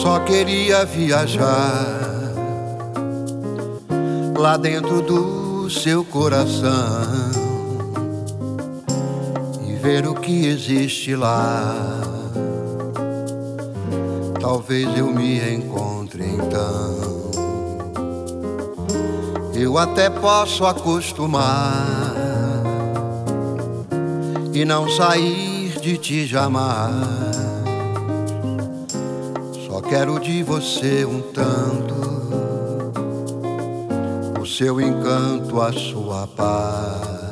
só queria viajar lá dentro do seu coração e ver o que existe lá. Talvez eu me encontre então. Eu até posso acostumar e não sair de ti jamais. Só quero de você um tanto, o seu encanto, a sua paz.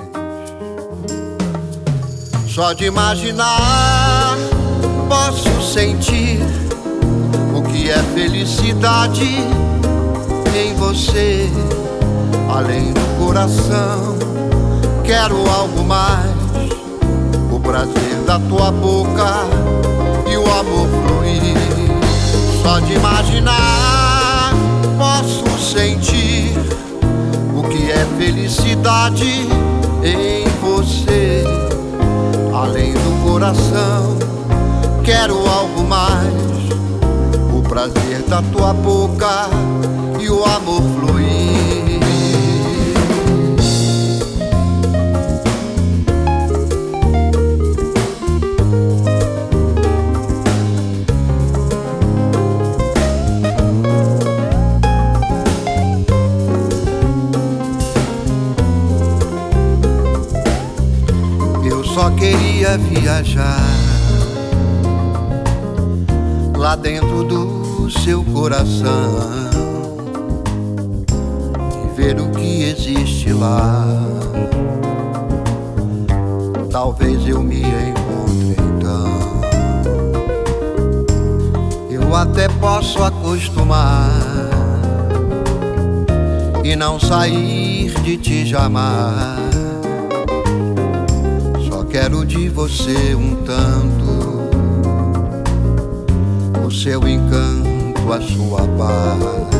Só de imaginar posso sentir o que é felicidade em você. Além do coração, quero algo mais, o prazer da tua boca e o amor fluir. Só de imaginar posso sentir o que é felicidade em você. Além do coração, quero algo mais, o prazer da tua boca e o amor fluir. Eu só queria viajar lá dentro do seu coração e ver o que existe lá. Talvez eu me encontre então. Eu até posso acostumar e não sair de ti jamais. Só quero de você um tanto, o seu encanto, a sua paz.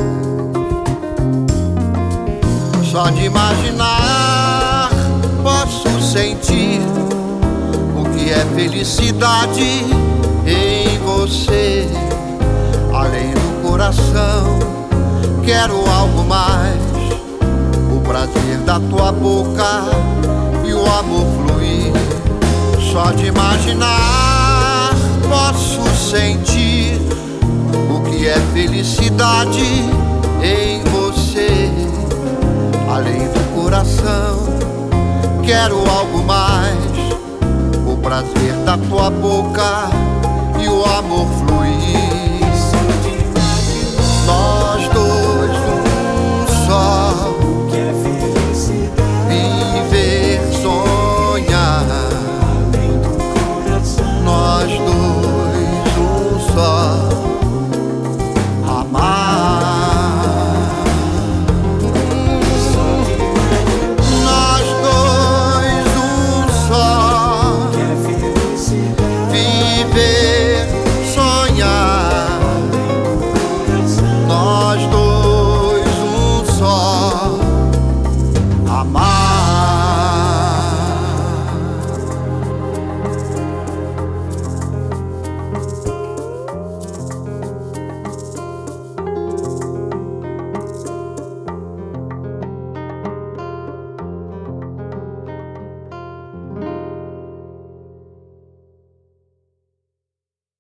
Só de imaginar posso sentir o que é felicidade em você. Além do coração, quero algo mais, o prazer da tua boca e o amor fluir. Só de imaginar posso sentir o que é felicidade em você. Além do coração, quero algo mais, o prazer da tua boca e o amor fluir.